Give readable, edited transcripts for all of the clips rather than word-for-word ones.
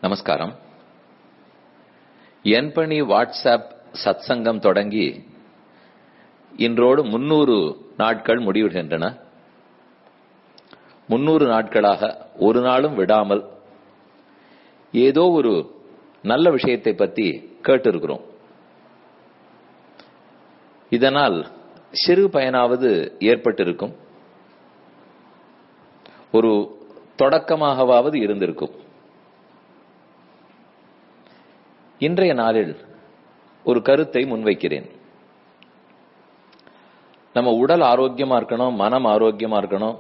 நமஸ்காரம். என்பணி வாட்ஸ்அப் சத்சங்கம் தொடங்கி இன்றோடு 300 நாட்கள் முடிவுகின்றன. 300 நாட்களாக ஒரு நாளும் விடாமல் ஏதோ ஒரு நல்ல விஷயத்தை பற்றி கேட்டிருக்கிறோம். இதனால் சிறு பயனாவது ஏற்பட்டிருக்கும், ஒரு தொடக்கமாகவாவது இருந்திருக்கும். இன்றைய நாளில் ஒரு கருத்தை முன்வைக்கிறேன். நம்ம உடல் ஆரோக்கியமா இருக்கணும், மனம் ஆரோக்கியமா இருக்கணும்,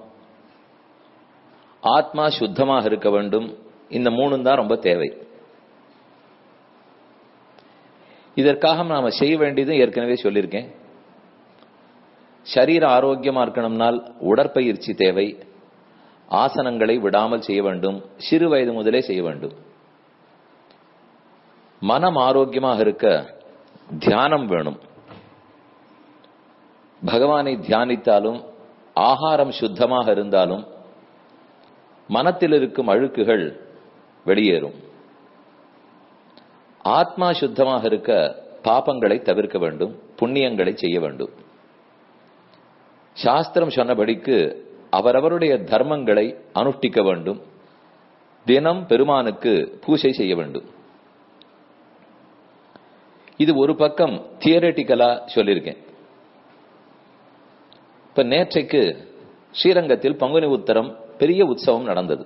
ஆத்மா சுத்தமாக இருக்க வேண்டும். இந்த 3 தான் ரொம்ப தேவை. இதற்காக நாம செய்ய வேண்டியது ஏற்கனவே சொல்லியிருக்கேன். சரீர ஆரோக்கியமா இருக்கணும்னால் உடற்பயிற்சி தேவை. ஆசனங்களை விடாமல் செய்ய வேண்டும், சிறு வயது முதலே செய்ய வேண்டும். மனம் ஆரோக்கியமாக இருக்க தியானம் வேணும். பகவானை தியானித்தாலும் ஆகாரம் சுத்தமாக இருந்தாலும் மனத்தில் இருக்கும் அழுக்குகள் வெளியேறும். ஆத்மா சுத்தமாக இருக்க பாபங்களை தவிர்க்க வேண்டும், புண்ணியங்களை செய்ய வேண்டும். சாஸ்திரம் சொன்னபடிக்கு அவரவருடைய தர்மங்களை அனுஷ்டிக்க வேண்டும். தினம் பெருமானுக்கு பூஜை செய்ய வேண்டும். இது ஒரு பக்கம் தியரட்டிக்கலா சொல்லியிருக்கேன். இப்ப நேற்றைக்கு ஸ்ரீரங்கத்தில் பங்குனி உத்தரம் பெரிய உற்சவம் நடந்தது.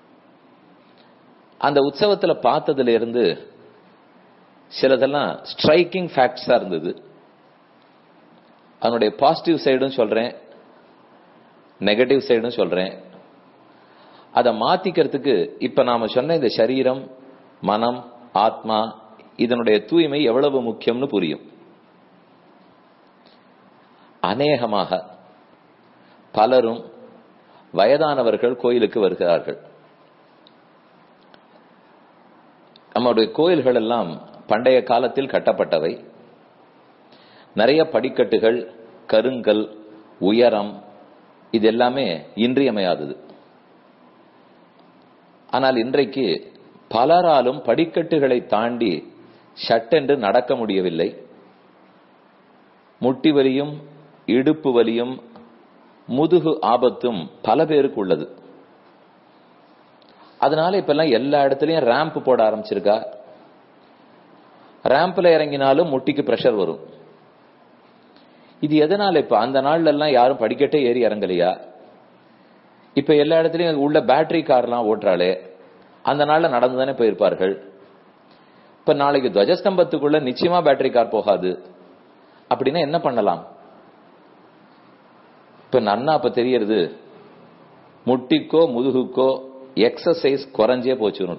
அந்த உற்சவத்துல பார்த்ததுல இருந்து சிலதெல்லாம் ஸ்ட்ரைக்கிங் ஃபேக்ட்ஸா இருந்தது. அதனுடைய பாசிட்டிவ் சைடும் சொல்றேன், நெகட்டிவ் சைடும் சொல்றேன். அதை மாத்திக்கிறதுக்கு இப்ப நாம சொன்ன இந்த சரீரம், மனம், ஆத்மா, இதனுடைய தூய்மை எவ்வளவு முக்கியம்னு புரியும். அநேகமாக பலரும் வயதானவர்கள் கோயிலுக்கு வருகிறார்கள். நம்முடைய கோயில்கள் எல்லாம் பண்டைய காலத்தில் கட்டப்பட்டவை. நிறைய படிக்கட்டுகள், கருங்கல், உயரம், இது எல்லாமே இன்றியமையாதது. ஆனால் இன்றைக்கு பலராலும் படிக்கட்டுகளை தாண்டி சட்டென்று நடக்க முடியவில்லை. முட்டி வலியும், இடுப்பு வலியும், முதுகு ஆபத்தும் பல பேருக்கு உள்ளது. அதனால இப்ப எல்லாம் எல்லா இடத்துலயும் ரேம்ப் போட ஆரம்பிச்சிருக்கா. ரேம்ப்ல இறங்கினாலும் முட்டிக்கு பிரஷர் வரும். இது எதனால? இப்ப அந்த நாள்ல எல்லாம் யாரும் படிக்கட்டே ஏறி இறங்கலையா? இப்ப எல்லா இடத்துலயும் உள்ள பேட்டரி கார்லாம் ஓட்டுறாளே, அந்த நாள்ல நடந்துதானே போயிருப்பார்கள். இப்ப நாளைக்கு துவஜஸ்தம்பத்துக்குள்ள நிச்சயமா பேட்டரி கார் போகாது. அப்படின்னா என்ன பண்ணலாம்? இப்ப நன்னா இப்ப தெரியறது, முட்டிக்கோ முதுகுக்கோ எக்ஸசைஸ் குறைஞ்சே போச்சு.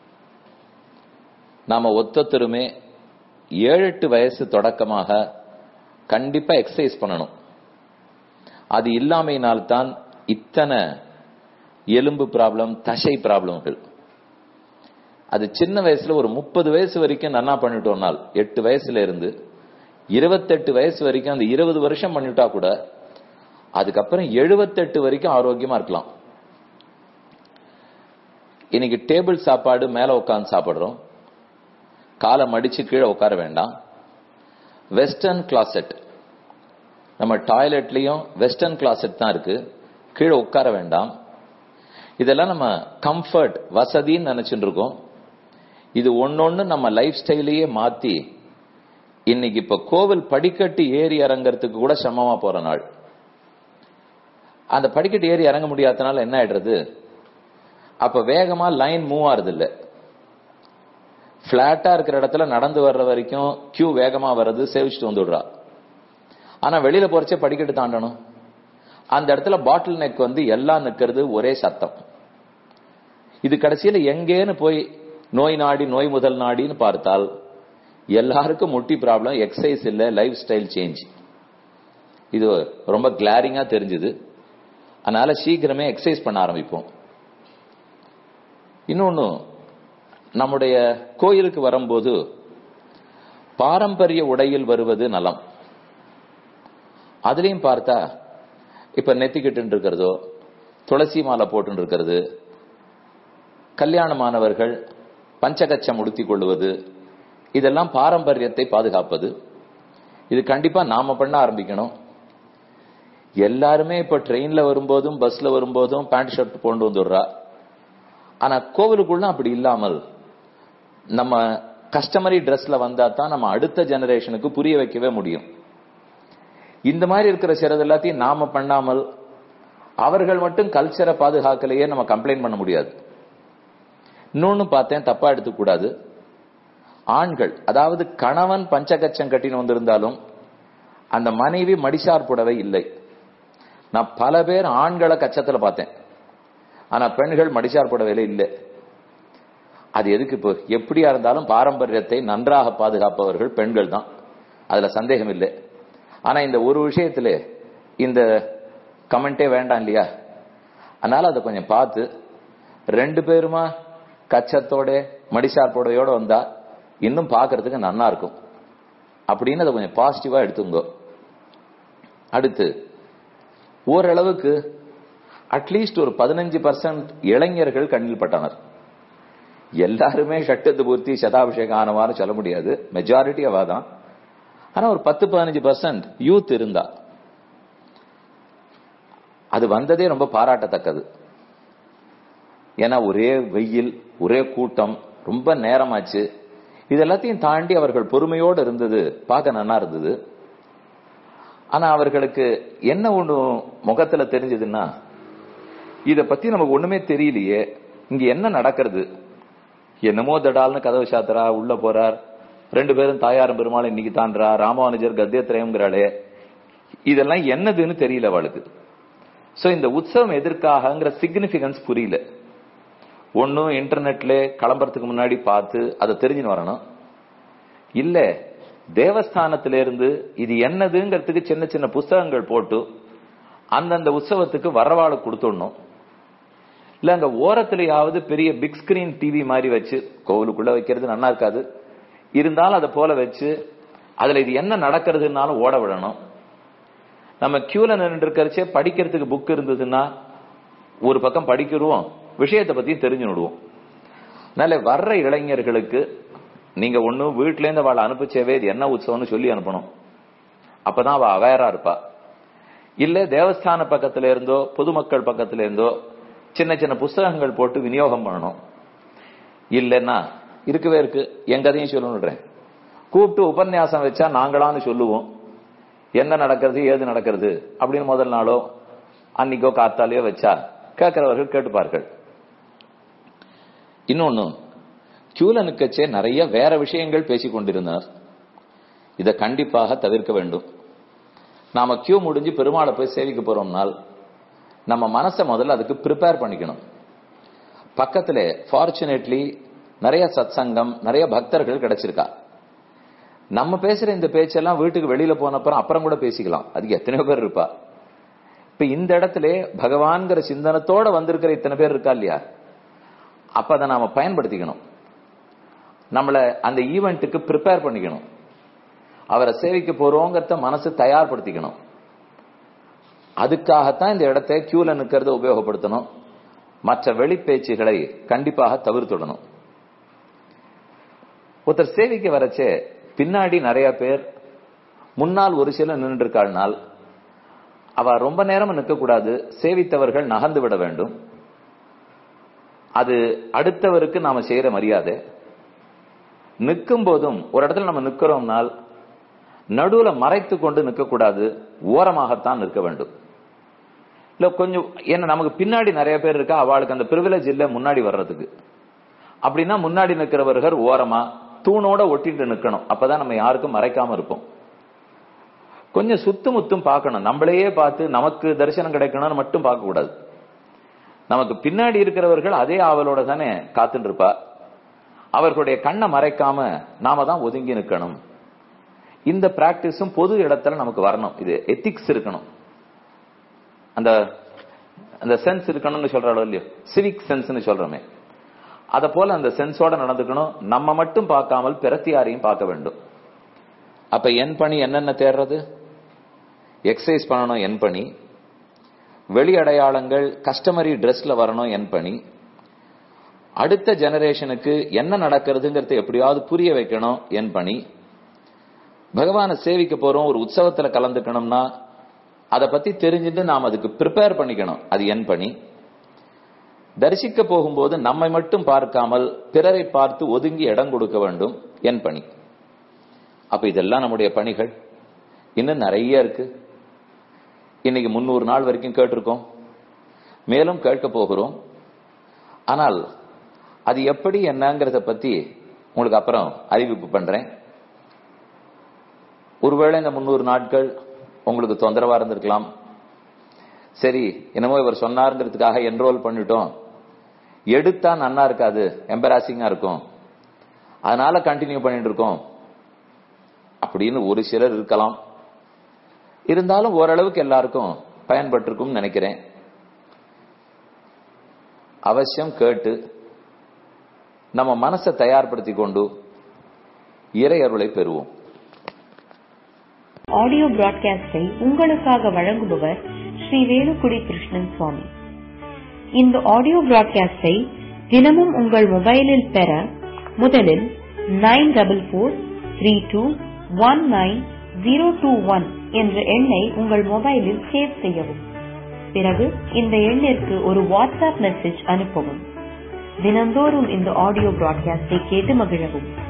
நாம ஒத்தொத்தருமே 7-8 வயசு தொடக்கமாக கண்டிப்பா எக்ஸசைஸ் பண்ணணும். அது இல்லாமையினால்தான் இத்தனை எலும்பு ப்ராப்ளம், தசை ப்ராப்ளம்கள். அது சின்ன வயசுல ஒரு 30 வயசு வரைக்கும் நன்னா பண்ணிட்டோம்னால், 8 வயசுல இருந்து 28 வயசு வரைக்கும், அந்த 20 வருஷம் பண்ணிட்டா கூட அதுக்கப்புறம் 78 வரைக்கும் ஆரோக்கியமா இருக்கலாம். இன்னைக்கு டேபிள் சாப்பாடு மேல உட்கார்ந்து சாப்பிடுறோம். காலை மடிச்சு கீழே உட்கார வேண்டாம். வெஸ்டர்ன் கிளாசெட், நம்ம டாய்லெட்லயும் வெஸ்டர்ன் கிளாசெட் தான் இருக்கு, கீழே உட்கார வேண்டாம். இதெல்லாம் நம்ம கம்ஃபர்ட், வசதின்னு நினைச்சுட்டு இருக்கோம். இது ஒன்னொன்னு நம்ம லைஃப் ஸ்டைலையே மாத்தி இன்னைக்கு இப்ப கோவில் படிக்கட்டு ஏறி இறங்கறதுக்கு கூட சிரமமா போற நாள். அந்த படிக்கட்டு ஏறி இறங்க முடியாதனால என்ன ஆயிடுறது? அப்ப வேகமா லைன் மூவ் ஆறுது இல்ல. பிளாட்டா இருக்கிற இடத்துல நடந்து வர்ற வரைக்கும் கியூ வேகமா வர்றது, சேவிச்சுட்டு வந்துடுறா. ஆனா வெளியில போறச்சே படிக்கட்டு தாண்டணும். அந்த இடத்துல பாட்டில் நெக் எல்லாம் நிக்கிறது, ஒரே சத்தம். இது கடைசியில எங்கேன்னு போய் நோய் நாடி, நோய் முதல் நாடின்னு பார்த்தால் எல்லாருக்கும் முட்டி ப்ராப்ளம், எக்ஸசைஸ் இல்ல, லைஃப் ஸ்டைல் சேஞ்ச். இது ரொம்ப கிளாரிங்கா தெரிஞ்சுது. அதனால சீக்கிரமே எக்ஸசைஸ் பண்ண ஆரம்பிப்போம். இன்னொன்னு, நம்முடைய கோயிலுக்கு வரும்போது பாரம்பரிய உடையில் வருவது நலம். அதுலயும் பார்த்தா இப்ப நெத்திக்கிட்டு இருக்கிறதோ, துளசி மாலை போட்டு இருக்கிறது, கல்யாணமானவர்கள் பஞ்சகச்சம் உடுத்திக் கொள்வது, இதெல்லாம் பாரம்பரியத்தை பாதுகாப்பது. இது கண்டிப்பா நாம பண்ண ஆரம்பிக்கணும். எல்லாருமே இப்ப ட்ரெயின்ல வரும்போதும் பஸ்ல வரும்போதும் பேண்ட் ஷர்ட் போட்டு வந்துடுறா. ஆனா கோவிலுக்குள்ள அப்படி இல்லாமல் நம்ம கஸ்டமரி டிரெஸ்ல வந்தா தான் நம்ம அடுத்த ஜெனரேஷனுக்கு புரிய வைக்கவே முடியும். இந்த மாதிரி இருக்கிற சிறது எல்லாத்தையும் நாம பண்ணாமல் அவர்கள் மட்டும் கல்ச்சரை பாதுகாக்கலையே நம்ம கம்ப்ளைண்ட் பண்ண முடியாது. இன்னொன்னு பார்த்தேன், தப்பா எடுத்துக்கூடாது. ஆண்கள், அதாவது கணவன் பஞ்சகச்சம் கட்டின்னு வந்திருந்தாலும் அந்த மனைவி மடிசார் புடவை இல்லை. நான் பல பேர் ஆண்களை கச்சத்துல பார்த்தேன், ஆனா பெண்கள் மடிசார் புடவையில இல்லை. அது எதுக்கு? இப்போ எப்படியா இருந்தாலும் பாரம்பரியத்தை நன்றாக பாதுகாப்பவர்கள் பெண்கள் தான், அதுல சந்தேகம் இல்லை. ஆனா இந்த ஒரு விஷயத்துல இந்த கமெண்டே வேண்டாம் இல்லையா? அதனால அதை கொஞ்சம் பார்த்து ரெண்டு பேருமா கச்சத்தோட மடிசார் புடவையோட வந்தா இன்னும் பாக்குறதுக்கு நன்னா இருக்கும் அப்படின்னு அதை கொஞ்சம் பாசிட்டிவா எடுத்துங்க. அடுத்து ஓரளவுக்கு அட்லீஸ்ட் ஒரு 15% இளைஞர்கள் கண்ணில் பட்டனர். எல்லாருமே ஷட்டத்து பூர்த்தி சதாபிஷேகம் ஆனவாறு சொல்ல முடியாது, மெஜாரிட்டி அவாதான். ஆனா ஒரு 10-15% யூத் இருந்தா அது வந்ததே ரொம்ப பாராட்டத்தக்கது. ஏன்னா ஒரே வெயில், ஒரே கூட்டம், ரொம்ப நேரமாச்சு. இது எல்லாத்தையும் தாண்டி அவர்கள் பொறுமையோடு இருந்தது பார்க்க நல்லா இருந்தது. ஆனா அவர்களுக்கு என்ன ஒண்ணு முகத்துல தெரிஞ்சதுன்னா, இத பத்தி நமக்கு ஒண்ணுமே தெரியலையே, இங்க என்ன நடக்கிறது, என்னமோ தடால்னு கதவு சாத்திரா, உள்ள போறார், ரெண்டு பேரும் தாயாரும் பெருமாள் இன்னைக்கு தான்றா, ராமானுஜர் கத்தியத்திரயம்ங்கிறாளே, இதெல்லாம் என்னதுன்னு தெரியல அவளுக்கு. சோ இந்த உற்சவம் எதற்காகங்கிற சிக்னிபிகன்ஸ் புரியல. ஒன்னும் இன்டர்நெட்ல கிளம்புறதுக்கு முன்னாடி பார்த்து அதை தெரிஞ்சுன்னு வரணும், இல்ல தேவஸ்தானத்திலிருந்து இது என்னதுங்கிறதுக்கு சின்ன சின்ன புஸ்தகங்கள் போட்டு அந்தந்த உற்சவத்துக்கு வரவாளு கொடுத்துடணும். இல்ல அங்க ஓரத்திலேயாவது பெரிய பிக் ஸ்கிரீன் டிவி மாதிரி வச்சு, கோவிலுக்குள்ள வைக்கிறது நல்லா இருக்காது, இருந்தாலும் அதை போல வச்சு அதுல இது என்ன நடக்கிறதுனாலும் ஓட விடணும். நம்ம கியூல நின்று இருக்கிறச்சே படிக்கிறதுக்கு புக் இருந்ததுன்னா ஒரு பக்கம் படிக்கிறோம், விஷயத்தை பத்தி தெரிஞ்சு விடுவோம். அதனால வர்ற இளைஞர்களுக்கு நீங்க ஒண்ணு வீட்டுல இருந்து அவளை அனுப்பிச்சவே இது என்ன உற்சவம்னு சொல்லி அனுப்பணும், அப்பதான் அவ அவேரா இருப்பா. இல்ல தேவஸ்தான பக்கத்துல இருந்தோ பொதுமக்கள் பக்கத்துல இருந்தோ சின்ன சின்ன புஸ்தகங்கள் போட்டு விநியோகம் பண்ணணும். இல்லைன்னா இருக்கவே இருக்கு, எங்கதையும் சொல்லணுன்றேன், கூப்பிட்டு உபன்யாசம் வச்சா நாங்களான்னு சொல்லுவோம், என்ன நடக்கிறது ஏது நடக்கிறது அப்படின்னு முதல் நாளோ அன்னைக்கோ காத்தாலேயோ வச்சா கேட்கிறவர்கள் கேட்டுப்பார்கள். இன்னொன்னு, கியூல நிக்கச்சே நிறைய வேற விஷயங்கள் பேசிக் கொண்டிருந்தார். இதை கண்டிப்பாக தவிர்க்க வேண்டும். நாம கியூ முடிஞ்சு பெருமாளை போய் சேவிக்க போறோம்னால் நம்ம மனசை முதல்ல அதுக்கு ப்ரிப்பேர் பண்ணிக்கணும். பக்கத்துல ஃபார்ச்சுனேட்லி நிறைய சத்சங்கம், நிறைய பக்தர்கள் கிடைச்சிருக்கா. நம்ம பேசுற இந்த பேச்செல்லாம் வீட்டுக்கு வெளியில போனப்புறம் அப்புறம் கூட பேசிக்கலாம், அதுக்கு எத்தனையோ பேர் இருப்பா. இப்ப இந்த இடத்துல பகவான்கிற சிந்தனத்தோட வந்திருக்கிற இத்தனை பேர் இருக்கா இல்லையா, அப்ப அதை நாம பயன்படுத்திக்கணும். நம்மள அந்த ஈவெண்ட்டுக்கு ப்ரிப்பேர் பண்ணிக்கணும். அவரை சேவிக்க போறோங்கிறத மனசு தயார்படுத்திக்கணும். அதுக்காகத்தான் இந்த இடத்தை கியூல நிக்கிறத உபயோகப்படுத்தணும். மற்ற வெளி பேச்சுகளை கண்டிப்பாக தவிர்த்துடணும். ஒருத்தர் சேவிக்க வரச்சே பின்னாடி நிறைய பேர், முன்னால் ஒரு சில நின்று இருக்காள்னால் அவ ரொம்ப நேரம் நிற்க கூடாது, சேவித்தவர்கள் நகர்ந்து விட வேண்டும். அது அடுத்தவருக்கு நாம செய்யற மரியாதை. நிற்கும் போதும் ஒரு இடத்துல நம்ம நிக்கிறோம்னால் நடுவுல மறைத்து கொண்டு நிற்க கூடாது, ஓரமாகத்தான் நிற்க வேண்டும். இல்ல கொஞ்சம் என்ன நமக்கு பின்னாடி நிறைய பேர் இருக்கா, அவளுக்கு அந்த பிரிவிலேஜ் இல்ல முன்னாடி வர்றதுக்கு. அப்படின்னா முன்னாடி நிற்கிறவர்கள் ஓரமா தூணோட ஒட்டிட்டு நிக்கணும், அப்பதான் நம்ம யாருக்கும் மறைக்காம இருப்போம். கொஞ்சம் சுத்துமுத்தும் பார்க்கணும், நம்மளையே பார்த்து நமக்கு தரிசனம் கிடைக்கணும்னு மட்டும் பார்க்க கூடாது. நமக்கு பின்னாடி இருக்கிறவர்கள் அதே ஆவலோட தானே காத்துட்டு இருப்பா, அவர்களுடைய கண்ணை மறைக்காம நாம தான் ஒதுங்கி நிக்கணும். இந்த பிராக்டிஸும் பொது இடத்துல நமக்கு வரணும். இது எத்திக்ஸ் இருக்கணும், அந்த சென்ஸ் இருக்கணும்னு சொல்றாளோ இல்லையோ, சிவிக் சென்ஸ்னு சொல்றோமே, அத போல அந்த சென்ஸோட நடந்துக்கணும். நம்ம மட்டும் பார்க்காமல் பிரத்தியாரையும் பார்க்க வேண்டும். அப்ப என் பணி என்னென்ன தேடுறது, எக்ஸசைஸ் பண்ணணும் என் பணி, வெளி அடையாளங்கள் கஸ்டமரி டிரெஸ்ல வரணும் என் பணி, அடுத்த ஜெனரேஷனுக்கு என்ன நடக்கிறதுங்கிறத எப்படியாவது புரிய வைக்கணும் என் பணி. பகவானை சேவிக்க போறோம், ஒரு உற்சவத்துல கலந்துக்கணும்னா அதை பத்தி தெரிஞ்சுட்டு நாம் அதுக்கு ப்ரிப்பேர் பண்ணிக்கணும், அது என் பணி. தரிசிக்க போகும்போது நம்மை மட்டும் பார்க்காமல் பிறரை பார்த்து ஒதுங்கி இடம் கொடுக்க வேண்டும், என் பணி. அப்ப இதெல்லாம் நம்முடைய பணிகள். இன்னும் நிறைய இருக்கு. இன்னைக்கு 300 நாள் வரைக்கும் கேட்டிருக்கோம், மேலும் கேட்க போகிறோம். ஆனால் அது எப்படி என்னங்கிறத பத்தி உங்களுக்கு அப்புறம் அறிவிப்பு பண்றேன். ஒருவேளை இந்த 300 நாட்கள் உங்களுக்கு தொந்தரவா இருந்திருக்கலாம். சரி, என்னமோ இவர் சொன்னாருங்கிறதுக்காக என்ரோல் பண்ணிட்டோம், எடுத்தா நன்னா இருக்காது, எம்பராசிங்கா இருக்கும், அதனால கண்டினியூ பண்ணிட்டு இருக்கோம் அப்படின்னு ஒரு சிலர் இருக்கலாம். இருந்தாலும் ஓரளவுக்கு எல்லாருக்கும் பயன்பட்டிருக்கும் நினைக்கிறேன். அவசியம் கேட்டு நம்ம மனசை தயார்படுத்தி கொண்டு இறை அருளை பெறுவோம். ஆடியோ பிராட்காஸ்டை உங்களுக்காக வழங்குபவர் ஸ்ரீ வேலுக்குடி கிருஷ்ணன் சுவாமி. இந்த ஆடியோ பிராட்காஸ்டை தினமும் உங்கள் மொபைலில் பெற முதலில் 9443219021 என்ற எண்ணை உங்கள் மொபைலில் சேவ் செய்யவும். பிறகு இந்த எண்ணிற்கு ஒரு வாட்ஸ்அப் மெசேஜ் அனுப்பவும். தினந்தோறும் இந்த ஆடியோ பிராட்காஸ்டை கேட்டு மகிழவும்.